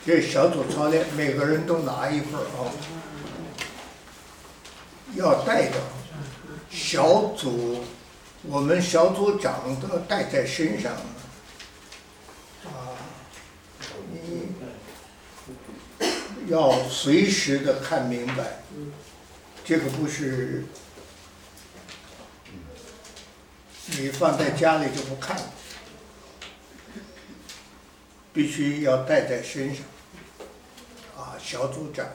这小组操练，每个人都拿一份啊，要带着。小组，我们小组长都带在身上啊，你要随时的看明白，这个不是你放在家里就不看了，必须要带在身上啊，小组长。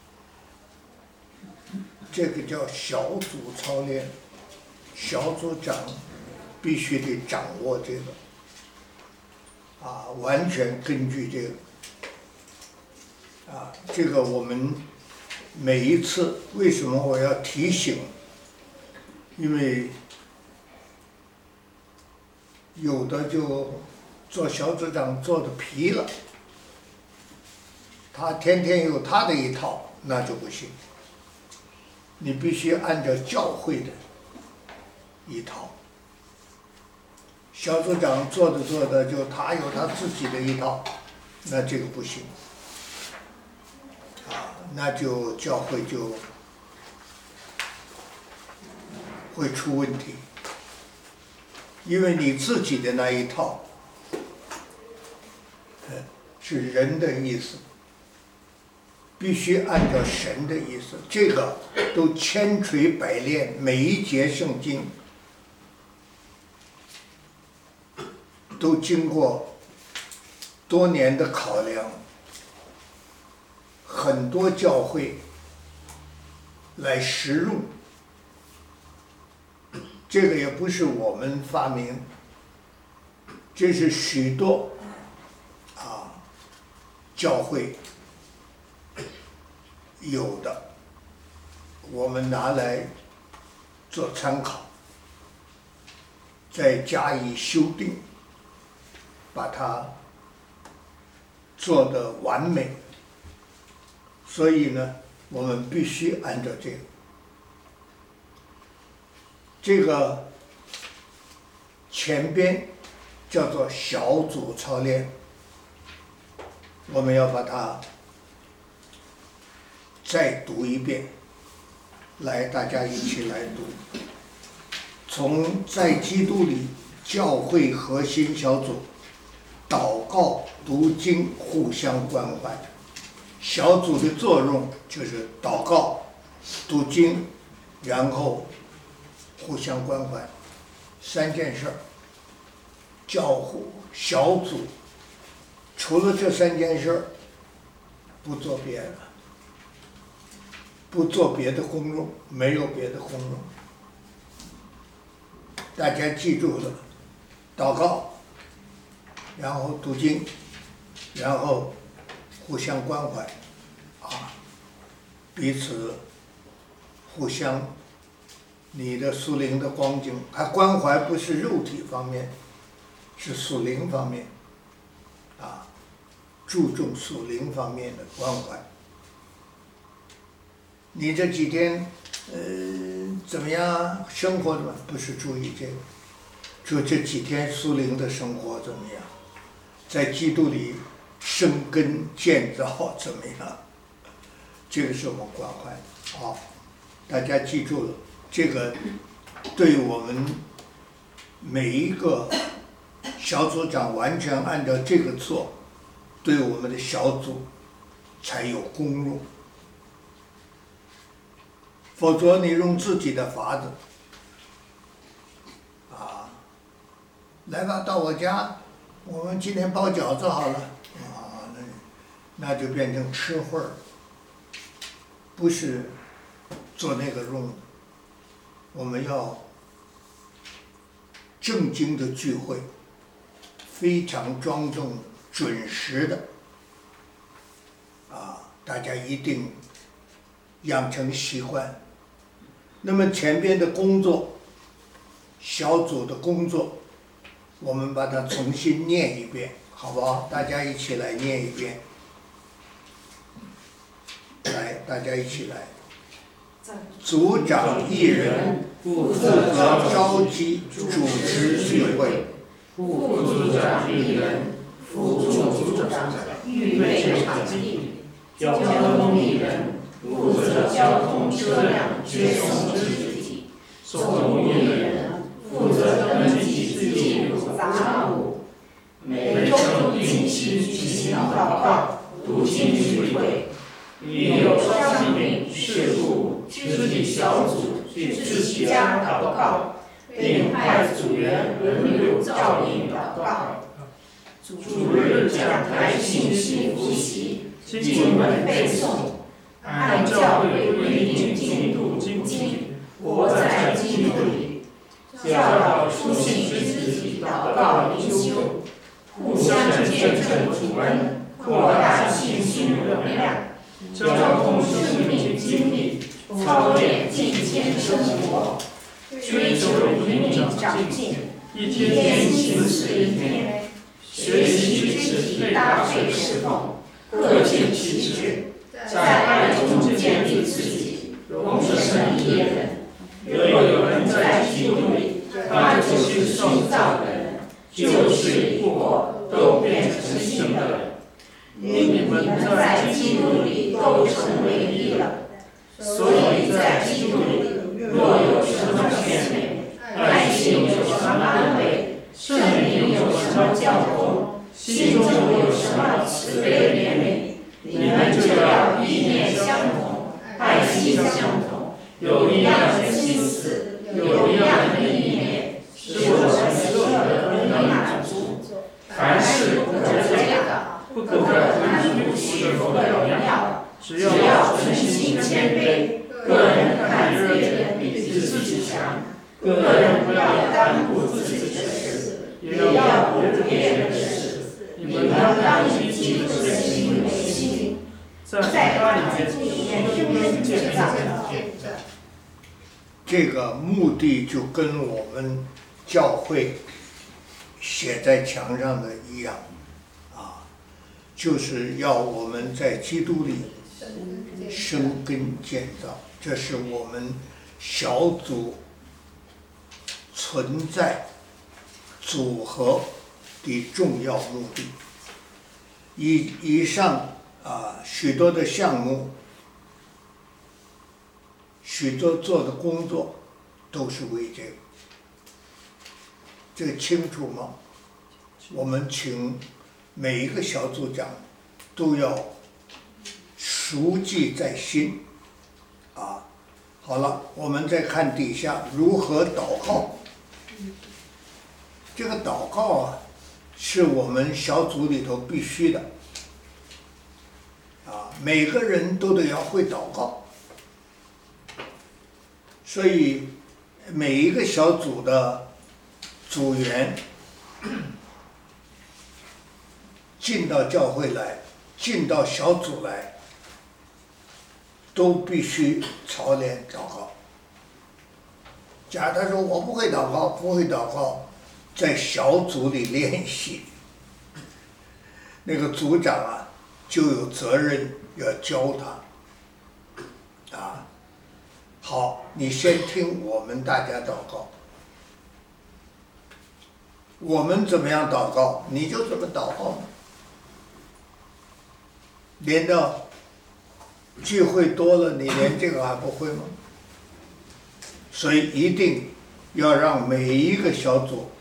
这个叫小组操练，小组长必须得掌握这个，啊，完全根据这个，啊，这个我们每一次为什么我要提醒？因为有的就做小组长做的疲了，他天天有他的一套，那就不行。你必须按照教会的一套，小组长做的就他有他自己的一套，那这个不行，啊，那就教会就会出问题，因为你自己的那一套，是人的意思。必须按照神的意思，这个都千锤百炼，每一节圣经都经过多年的考量，很多教会来实用，这个也不是我们发明，这是许多教会有的，我们拿来做参考，再加以修订，把它做得完美。所以呢，我们必须按照这个。这个前边叫做小组操练，我们要把它再读一遍，来，大家一起来读。从在基督里教会核心小组，祷告、读经，互相关怀。小组的作用就是祷告、读经，然后互相关怀，三件事儿。小组除了这三件事儿，不做别的。不做别的功用，没有别的功用。大家记住了，祷告，然后读经，然后互相关怀，啊，彼此互相，你的属灵的光景，还关怀不是肉体方面，是属灵方面，啊，注重属灵方面的关怀。你这几天，怎么样生活的嘛？不是注意这个，就这几天属灵的生活怎么样？在基督里生根建造怎么样？这个是我们关怀的。好，大家记住了，这个对我们每一个小组长完全按照这个做，对我们的小组才有功用。否则你用自己的法子，啊，来吧，到我家，我们今天包饺子好了，啊，那就变成吃会儿，不是做那个用的。我们要正经的聚会，非常庄重、准时的，啊，大家一定养成习惯。那么前边的工作，小组的工作，我们把它重新念一遍，好不好？大家一起来念一遍。来，大家一起来。组长一人负责召集、主持聚会。 副组长一人辅助组长。 预备场地，交通艺人负责交通车辆接送肢体，送艺人负责登记记录杂物。每周定期举行祷告、读经聚会，遇有伤病、事故，肢体小组去自己家祷告，并派组员轮流照应祷告。主日讲台信息复习，经文背诵，按教会规定进度精进，活在基督里，教导出信之体祷告灵修，互相见证主恩，扩大信心容量，交通生命经历，操练敬虔生活，追求灵命长进，一天行事一天，学习肢体搭配侍奉，各尽其职，在爱中建立自己，荣神益人。若有人在基督里，他就是新造的人，旧事已过，都变成新的了。因你们在基督里都成为一了，所以在基督里，若有什么劝勉，爱心有什么安慰，圣灵有什么交通，心中有什么慈悲怜悯，你们就要意念相同，爱心相同，有一样的心思，有一样的意念，使我们所有的得满足。凡事不可这样，不可贪图许福的荣耀，只要存心谦卑，个人看别人比自己强，个人不要单顾自己的事，也要顾别人的事。你们当以基督的心为心，在他里面生根建造。 这个目的就跟我们教会写在墙上的一样，就是要我们在基督里生根建造，这是我们小组存在组合的重要目的。以上许多的项目，许多做的工作，都是为这个。这个清楚吗？我们请每一个小组长都要熟记在心。好了，我们再看底下如何祷告。这个祷告是我们小组里头必须的。每个人都得要会祷告。所以每一个小组的组员进到教会来，进到小组来，都必须操练祷告。假如他说我不会祷告，不会祷告，在小组里练习，那个组长就有责任要教他。好，你先听我们大家祷告，我们怎么样祷告，你就怎么祷告。连到聚会多了，你连这个还不会吗？所以一定要让每一个小组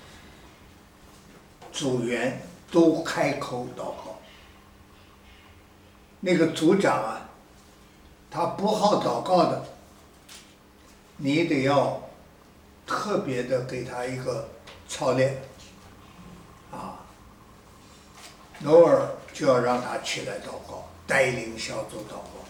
组员都开口祷告。那个组长他不好祷告的，你得要特别的给他一个操练，偶尔就要让他起来祷告，带领小组祷告，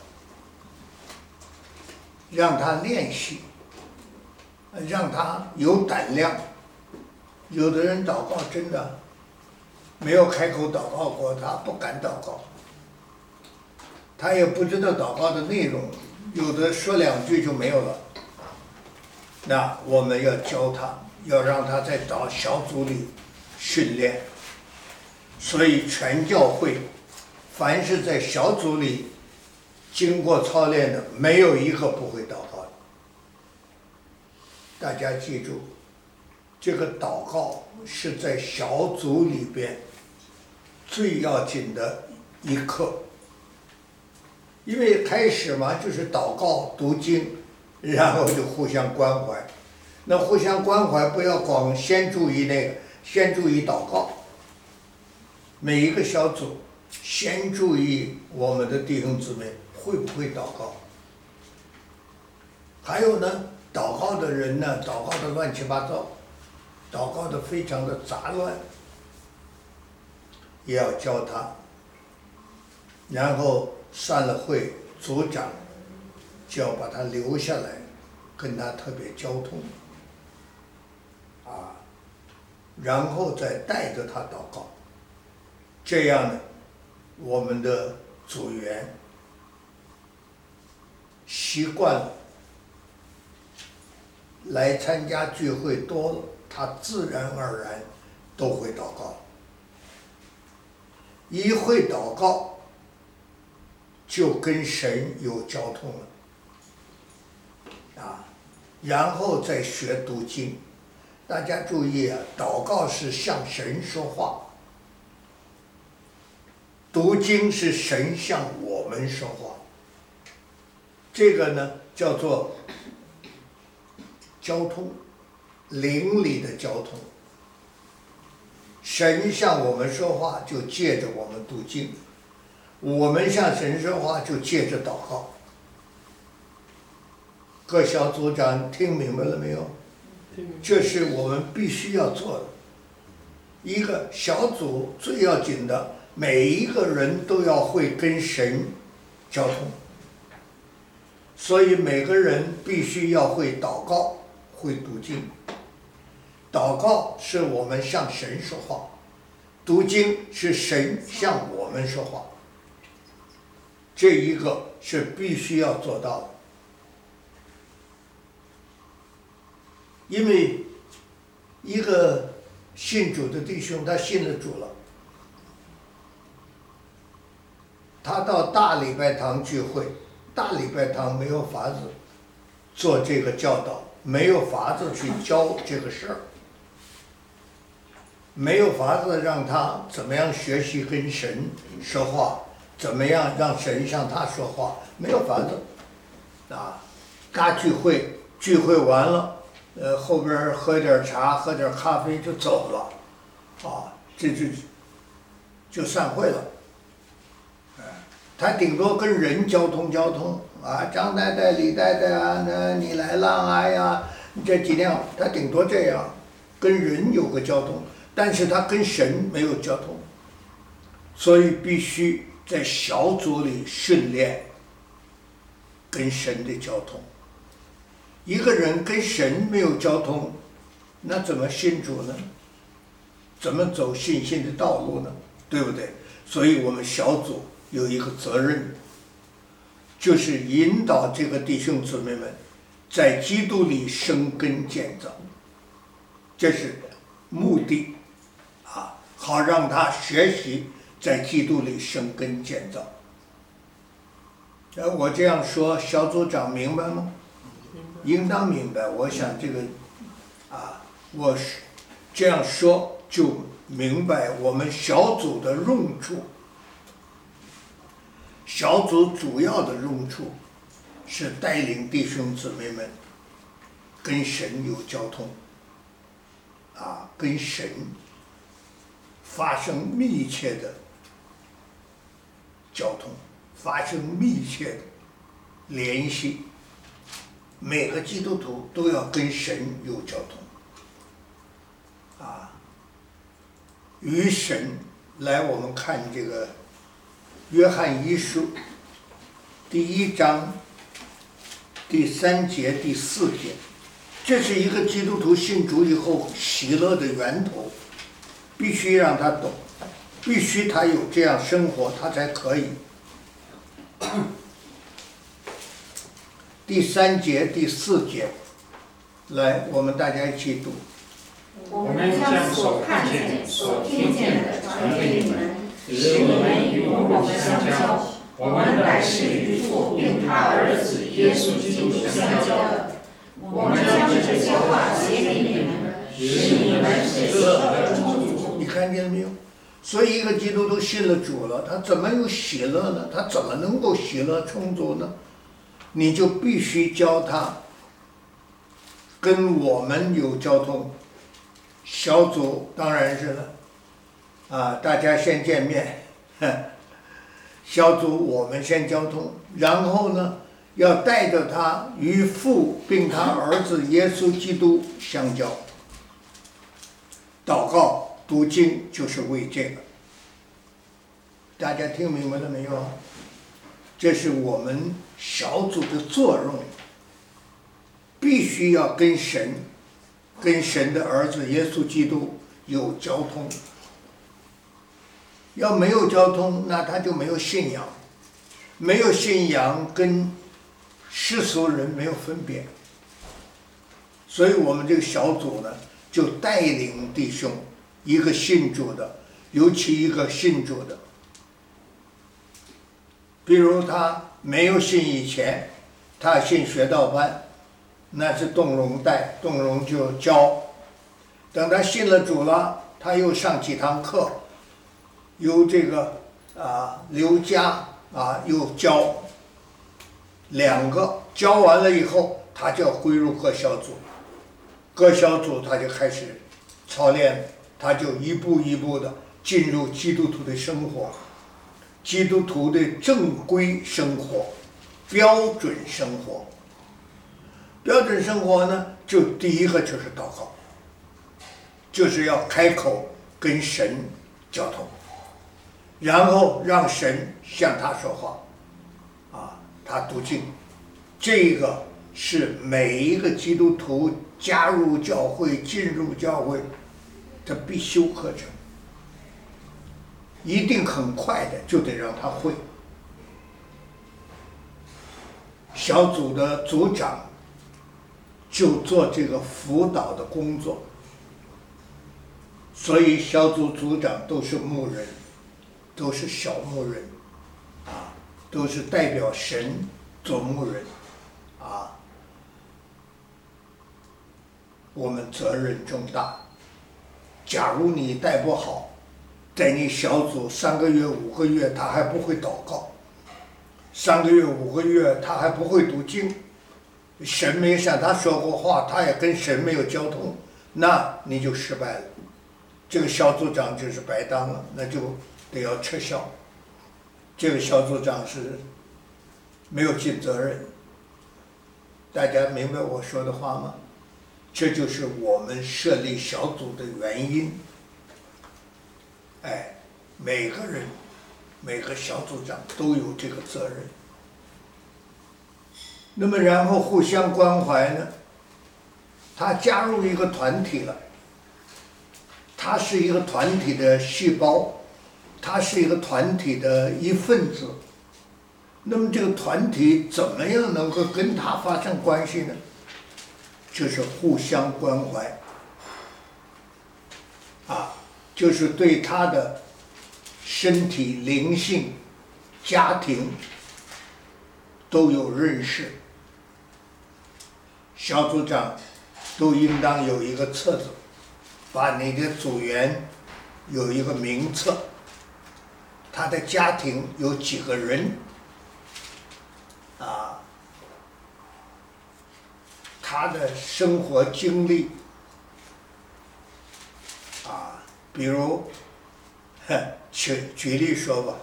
让他练习，让他有胆量。有的人祷告真的没有开口祷告过，他不敢祷告，他也不知道祷告的内容，有的说两句就没有了。那我们要教他，要让他在小组里训练。所以全教会凡是在小组里经过操练的，没有一个不会祷告的。大家记住，这个祷告是在小组里边最要紧的一课。因为开始嘛，就是祷告、读经，然后就互相关怀。那互相关怀，不要光先注意那个，先注意祷告。每一个小组先注意我们的弟兄姊妹会不会祷告。还有呢，祷告的人呢，祷告的乱七八糟，祷告的非常的杂乱，也要教他。然后散了会，组长就要把他留下来，跟他特别交通，然后再带着他祷告。这样呢，我们的组员习惯了，来参加聚会多了，他自然而然都会祷告。一会祷告，就跟神有交通了，然后再学读经。大家注意啊，祷告是向神说话，读经是神向我们说话。这个呢叫做交通，灵里的交通。神向我们说话，就借着我们读经；我们向神说话，就借着祷告。各小组长听明白了没有？这是我们必须要做的。一个小组最要紧的，每一个人都要会跟神交通，所以每个人必须要会祷告，会读经。祷告是我们向神说话，读经是神向我们说话，这一个是必须要做到的。因为一个信主的弟兄，他信了主了，他到大礼拜堂聚会，大礼拜堂没有法子做这个教导，没有法子去教这个事儿，没有法子让他怎么样学习跟神说话，怎么样让神向他说话，没有法子。大聚会完了，后边喝点茶，喝点咖啡就走了，这就散会了。他顶多跟人交通，张太太、李太太啊，那你来浪啊呀，这几天他顶多这样，跟人有个交通，但是他跟神没有交通，所以必须在小组里训练跟神的交通。一个人跟神没有交通，那怎么信主呢？怎么走信心的道路呢？对不对？所以我们小组有一个责任，就是引导这个弟兄姊妹们在基督里生根建造，这是目的，好让他学习在基督里生根建造。我这样说，小组长明白吗？应当明白。我想这个，我这样说就明白我们小组的用处。小组主要的用处是带领弟兄姊妹们跟神有交通，跟神发生密切的交通，发生密切的联系。每个基督徒都要跟神有交通，与神来，我们看这个约翰一书第1章第3节第4节，这是一个基督徒信主以后喜乐的源头，必须让他懂，必须他有这样生活，他才可以。第3节第4节，来，我们大家一起读。 我们将所看见、所听见的传给你们，使你们与我们相交。我们乃是与父并他儿子耶稣基督相交的。我们将这些话写给你们，使你们喜乐得充足。 你看见了没有？ 所以一个基督徒信了主了，他怎么有喜乐呢？他怎么能够喜乐充足呢？你就必须教他跟我们有交通。小组当然是了，大家先见面，小组我们先交通，然后呢，要带着他与父并他儿子耶稣基督相交。祷告、读经就是为这个。大家听明白了没有？这是我们小组的作用，必须要跟神的儿子耶稣基督有交通。要没有交通，那他就没有信仰，没有信仰跟世俗人没有分别。所以我们这个小组呢，就带领弟兄，一个信主的，尤其一个信主的，比如他没有信以前，他信学道班，那是动容带，动容就教。等他信了主了，他又上几堂课，由这个刘家又教2个，教完了以后，他就要归入各小组，各小组他就开始操练，他就一步一步的进入基督徒的生活，基督徒的正规生活，标准生活。标准生活呢，就第一个就是祷告，就是要开口跟神交通，然后让神向他说话，他读经。这个是每一个基督徒加入教会、进入教会的必修课程，一定很快的就得让他会。小组的组长就做这个辅导的工作，所以小组组长都是牧人，都是小牧人，都是代表神做牧人，我们责任重大。假如你带不好，在你小组3个月、5个月，他还不会祷告，3个月、5个月他还不会读经，神没向他说过话，他也跟神没有交通，那你就失败了，这个小组长就是白当了，那就得要撤销。这个小组长是没有尽责任。大家明白我说的话吗？这就是我们设立小组的原因。每个人，每个小组长都有这个责任。那么然后互相关怀呢，他加入一个团体了，他是一个团体的细胞，他是一个团体的一份子。那么这个团体怎么样能够跟他发生关系呢？就是互相关怀，就是对他的身体、灵性、家庭都有认识。小组长都应当有一个册子，把你的组员有一个名册，他的家庭有几个人，他的生活经历，比如举例说吧，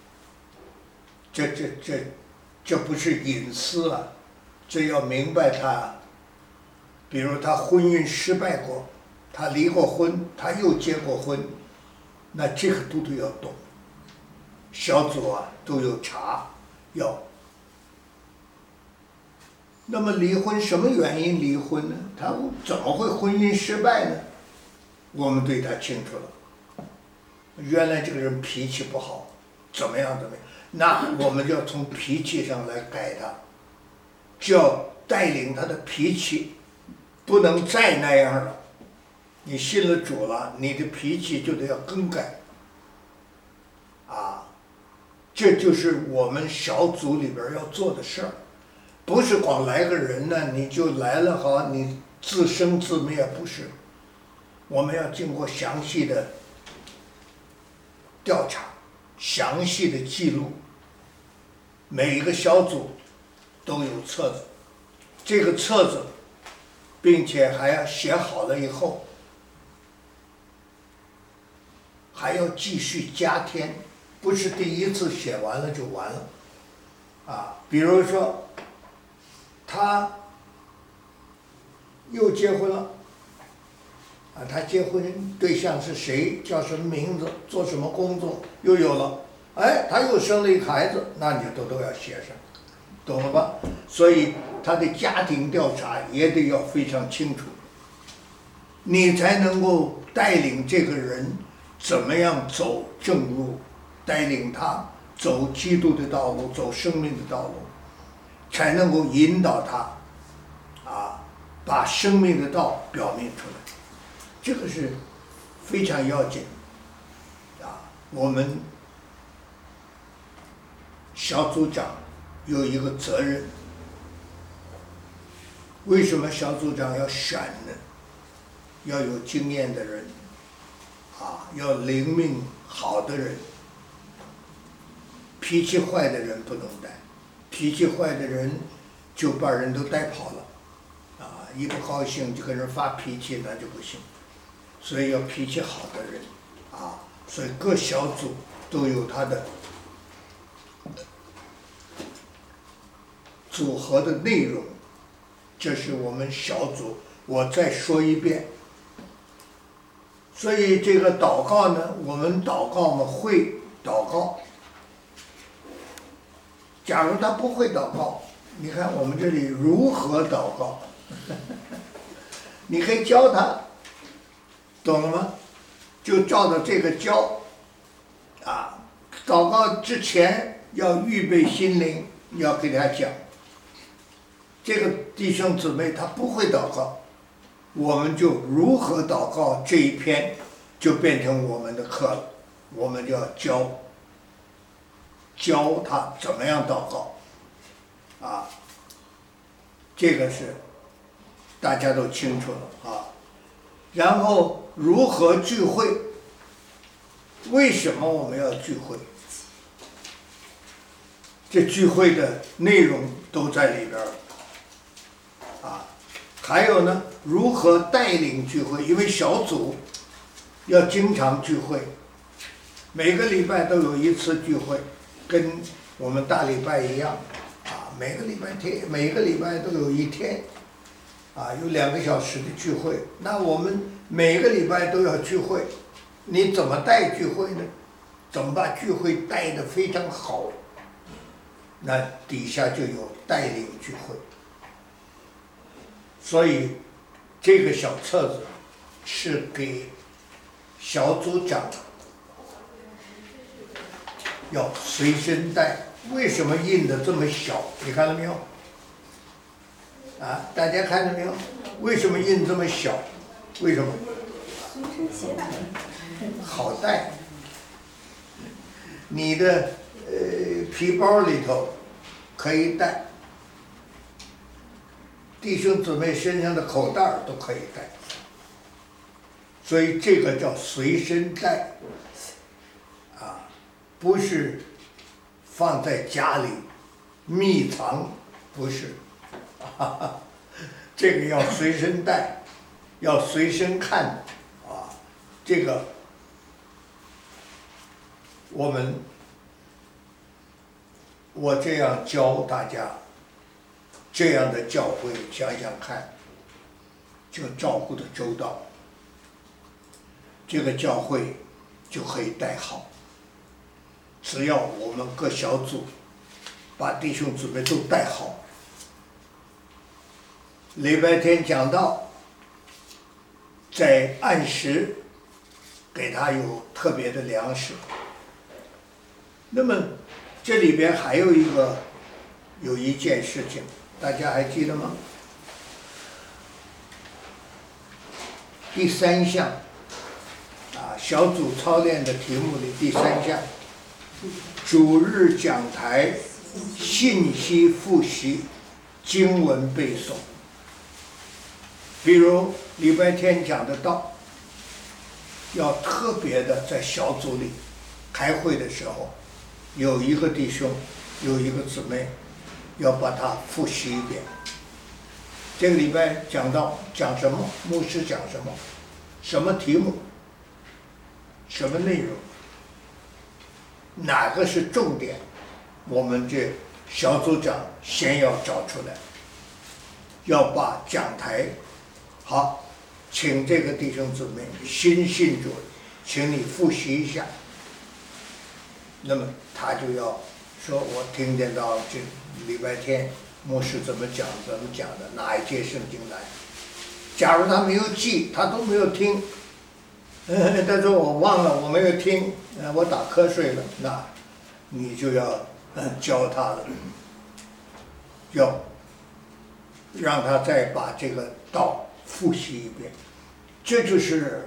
这不是隐私啊，这要明白他。比如他婚姻失败过，他离过婚，他又结过婚，那这个都要懂。小组都有查要。那么离婚什么原因离婚呢？他怎么会婚姻失败呢？我们对他清楚了，原来这个人脾气不好，怎么样，那我们就要从脾气上来改他，就要带领他的脾气不能再那样了。你信了主了，你的脾气就得要更改，这就是我们小组里边要做的事儿。不是光来个人呢，你就来了好，你自生自灭，不是。我们要经过详细的调查，详细的记录，每一个小组都有册子，这个册子并且还要写好了以后还要继续加添，不是第一次写完了就完了比如说他又结婚了他结婚对象是谁，叫什么名字，做什么工作，又有了，他又生了一个孩子，那你都要写上，懂了吧？所以他的家庭调查也得要非常清楚，你才能够带领这个人怎么样走正路，带领他走基督的道路，走生命的道路，才能够引导他把生命的道表明出来，这个是非常要紧我们小组长有一个责任，为什么小组长要选呢？要有经验的人要灵命好的人，脾气坏的人不能带，脾气坏的人就把人都带跑了一不高兴就跟人发脾气，那就不行，所以要脾气好的人所以各小组都有他的组合的内容，这是我们小组，我再说一遍。所以这个祷告呢，我们祷告嘛，会祷告。假如他不会祷告，你看我们这里如何祷告你可以教他，懂了吗？就照着这个教祷告之前要预备心灵，要给他讲。这个弟兄姊妹他不会祷告，我们就如何祷告这一篇就变成我们的课了，我们就要教他怎么样祷告这个是大家都清楚了然后如何聚会，为什么我们要聚会，这聚会的内容都在里边还有呢，如何带领聚会，因为小组要经常聚会，每个礼拜都有一次聚会，跟我们大礼拜一样每个礼拜都有一天有2个小时的聚会，那我们每个礼拜都要聚会，你怎么带聚会呢？怎么把聚会带得非常好？那底下就有带领聚会，所以这个小册子是给小组长要随身带。为什么印的这么小？你看到没有？大家看到没有？为什么印这么小？为什么？ 随身携带， 好带。你的皮包里头可以带，弟兄姊妹身上的口袋都可以带，所以这个叫随身带不是放在家里密藏，不是这个要随身带，要随身看这个我这样教大家，这样的教会想想看，就照顾得周到，这个教会就可以带好。只要我们各小组把弟兄姊妹都带好，礼拜天讲道，在按时给他有特别的粮食。那么这里边还有一件事情，大家还记得吗？第3项小组操练的题目里第3项，主日讲台信息复习，经文背诵。比如礼拜天讲的道，要特别的在小组里开会的时候，有一个弟兄，有一个姊妹，要把它复习一遍。这个礼拜讲什么，牧师讲什么，什么题目，什么内容，哪个是重点，我们这小组长先要找出来，要把讲台好，请这个弟兄姊妹新信主，请你复习一下。那么他就要说，我听见到这礼拜天牧师怎么讲的，哪一节圣经来。假如他没有记，他都没有听，他说我忘了，我没有听，我打瞌睡了，那你就要教他了，要让他再把这个道复习一遍。这就是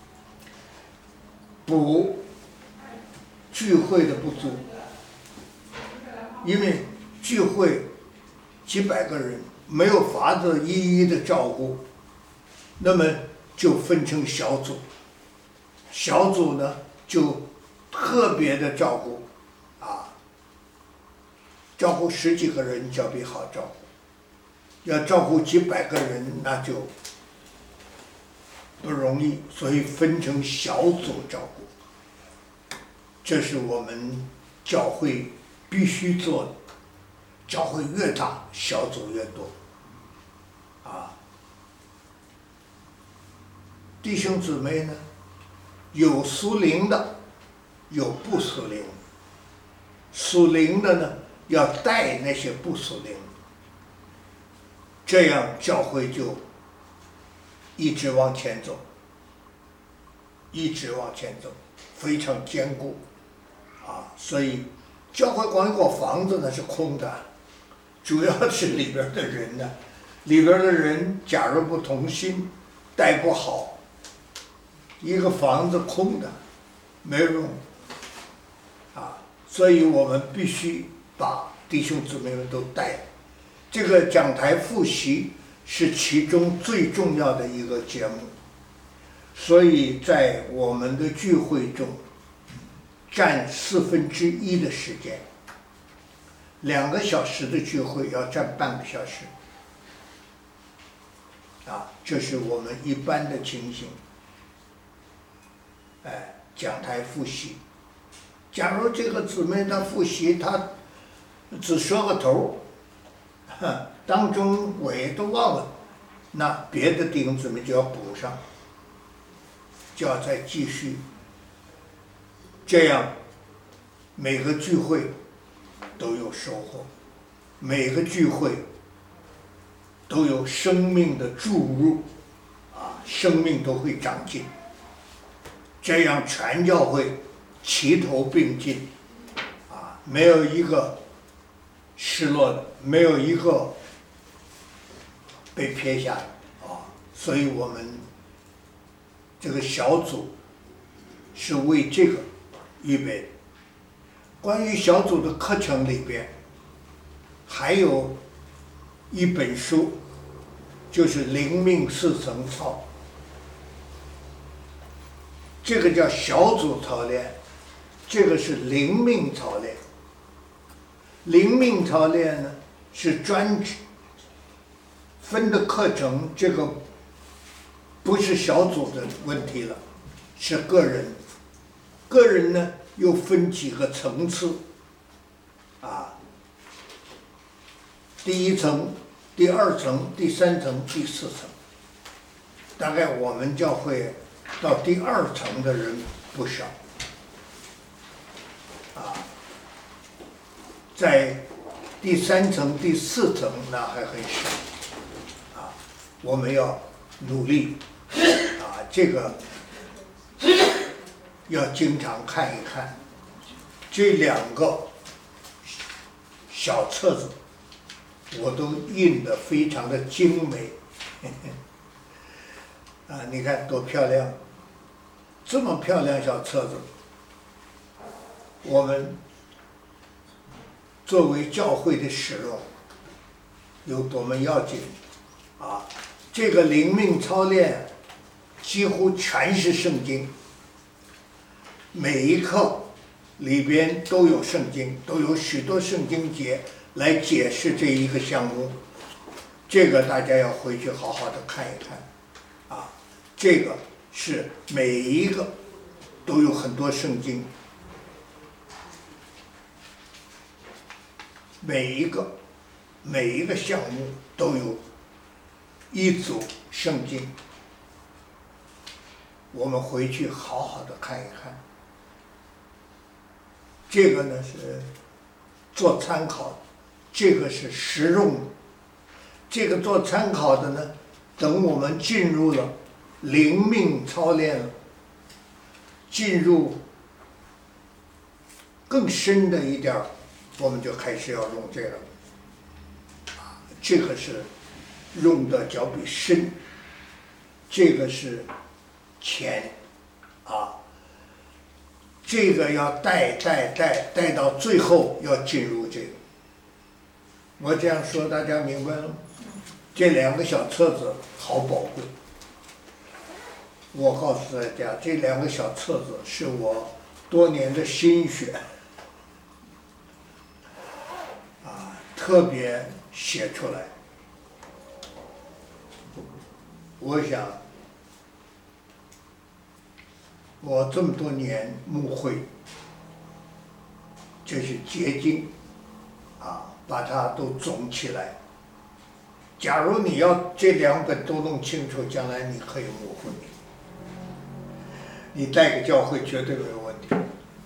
补聚会的不足，因为聚会几百个人没有法子一一的照顾，那么就分成小组，小组呢就特别的照顾，照顾10几个人较比好照顾，要照顾几百个人那就不容易，所以分成小组照顾。这是我们教会必须做的，教会越大，小组越多。弟兄姊妹呢，有属灵的，有不属灵的。属灵的呢，要带那些不属灵的，这样教会就一直往前走，一直往前走，非常坚固。所以教会光一个房子呢是空的，主要是里边的人呢，里边的人假如不同心，带不好，一个房子空的没有用。所以我们必须把弟兄姊妹们都带。这个讲台复习是其中最重要的一个节目，所以在我们的聚会中占1/4的时间，2个小时的聚会要占半个小时，这是我们一般的情形。讲台复习，假如这个姊妹她复习，她只说个头，当中尾都忘了，那别的弟兄姊妹就要补上，就要再继续。这样每个聚会都有收获，每个聚会都有生命的注入，生命都会长进，这样全教会齐头并进，没有一个失落的，没有一个被撇下的，所以我们这个小组是为这个预备的。关于小组的课程里边，还有一本书，就是灵命4层操，这个叫小组操练，这个是灵命操练。灵命操练呢是专分的课程，这个不是小组的问题了，是个人。个人呢又分几个层次，第1层、第2层、第3层、第4层。大概我们教会到第2层的人不少，在第3层、第4层那还很少，我们要努力，这个要经常看一看。这2个小册子我都印得非常的精美，你看多漂亮，这么漂亮小册子，我们作为教会的使用有多么要紧这个灵命操练几乎全是圣经，每一课里边都有圣经，都有许多圣经节来解释这一个项目。这个大家要回去好好的看一看，啊，这个是每一个都有很多圣经，每一个项目都有一组圣经，我们回去好好的看一看。这个呢是做参考，这个是实用的。这个做参考的呢，等我们进入了灵命操练了，进入更深的一点儿，我们就开始要用这个。这个是用的较比深，这个是浅，啊，这个要带到最后要进入这个。我这样说大家明白了吗？这2个小册子好宝贵。我告诉大家，这2个小册子是我多年的心血，特别写出来。我想，我这么多年牧会，这是结晶，把它都总起来。假如你要这2本都弄清楚，将来你可以牧会，你带个教会绝对没有问题。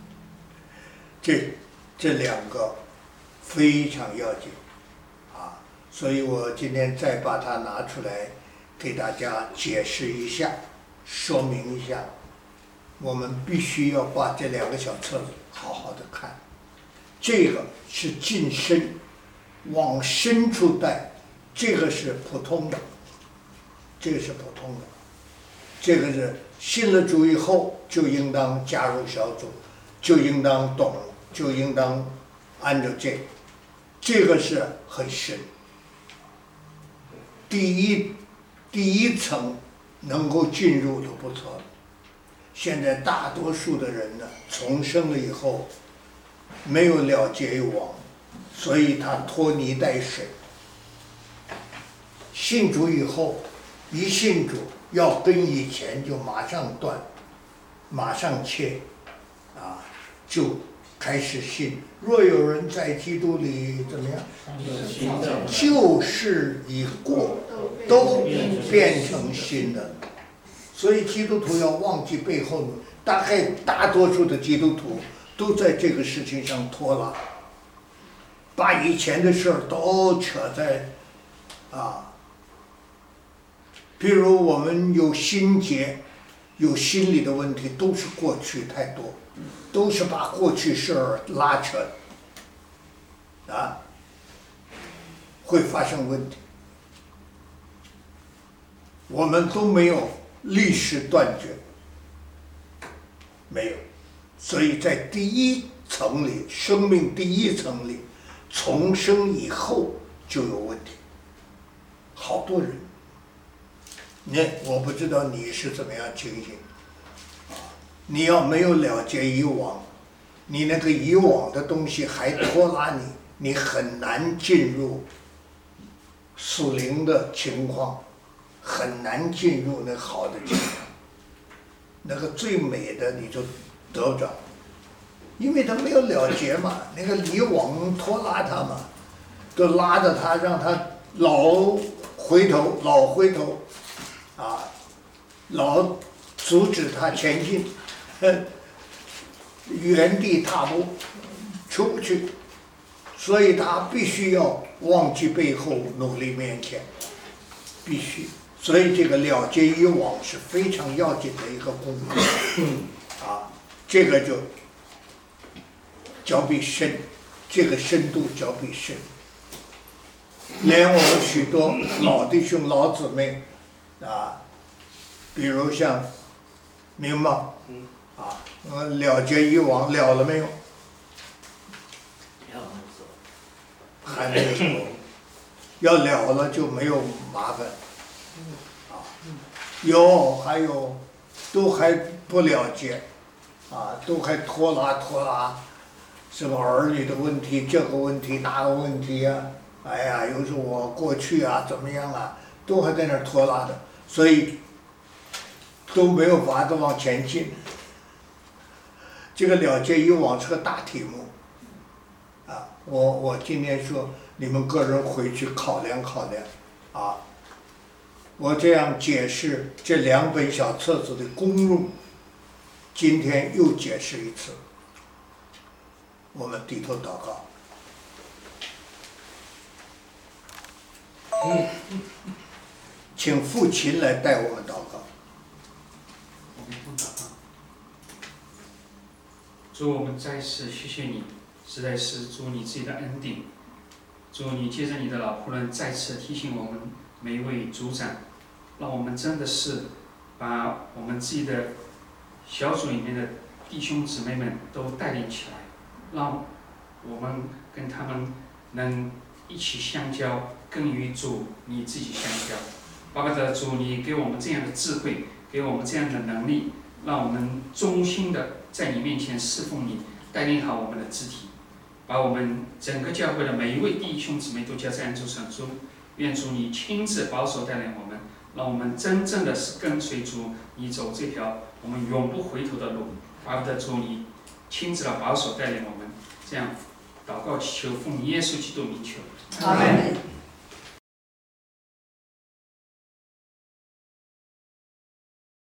这2个非常要紧，所以我今天再把它拿出来给大家解释一下，说明一下。我们必须要把这2个小册子好好的看，这个是近深，往深处带。这个是普通的，这个是普通的，这个是信了主以后就应当加入小组，就应当懂，就应当按照这个是很深。第一层能够进入就不错了。现在大多数的人呢，重生了以后没有了结于网，所以他拖泥带水。信主以后，一信主要跟以前就马上断，马上切，就开始信。若有人在基督里怎么样？旧事已过，都变成新的。所以基督徒要忘记背后，大概大多数的基督徒都在这个事情上拖拉，把以前的事儿都扯在比如我们有心结，有心理的问题，都是过去太多，都是把过去事儿拉扯，会发生问题。我们都没有历史断绝，没有，所以在第一层里，生命第一层里，重生以后就有问题，好多人。我不知道你是怎么样情形，你要没有了结以往，你那个以往的东西还拖拉你，你很难进入属灵的情况，很难进入那好的情况，那个最美的你就得不着，因为他没有了结嘛，那个以往拖拉他嘛，都拉着他，让他老回头，老阻止他前进，原地踏步，出不去，所以他必须要忘记背后，努力面前，必须。所以这个了结以往是非常要紧的一个功夫，这个就较比深，这个深度较比深。连我们许多老弟兄、老姊妹，比如像明茂，了结以往了了没有？还没有走，要了了就没有麻烦。还有都还不了结， 都还拖拉，什么儿女的问题，这个问题那个问题呀，哎呀，又是我过去啊怎么样啊，都还在那儿拖拉的，所以都没有法子往前进。这个了结以往是个大题目，我今天说你们个人回去考量，我这样解释这2本小册子的功用，今天又解释一次。我们低头祷告。请父亲来带我们祷告。 主，我们再次谢谢你，实在是主你自己的恩典。主，你借着你的老仆人再次提醒我们每一位组长，让我们真的是把我们自己的小组里面的弟兄姊妹们都带领起来，让我们跟他们能一起相交，更与主你自己相交。巴不得主你给我们这样的智慧，给我们这样的能力，让我们忠心的在你面前侍奉你，带领好我们的肢体，把我们整个教会的每一位弟兄姊妹都交在恩主手中。愿主你亲自保守带领我们，让我们真正的是跟随主你走这条我们永不回头的路。巴不得主你亲自的保守带领我们，这样祷告祈求奉耶稣基督名求。 阿门。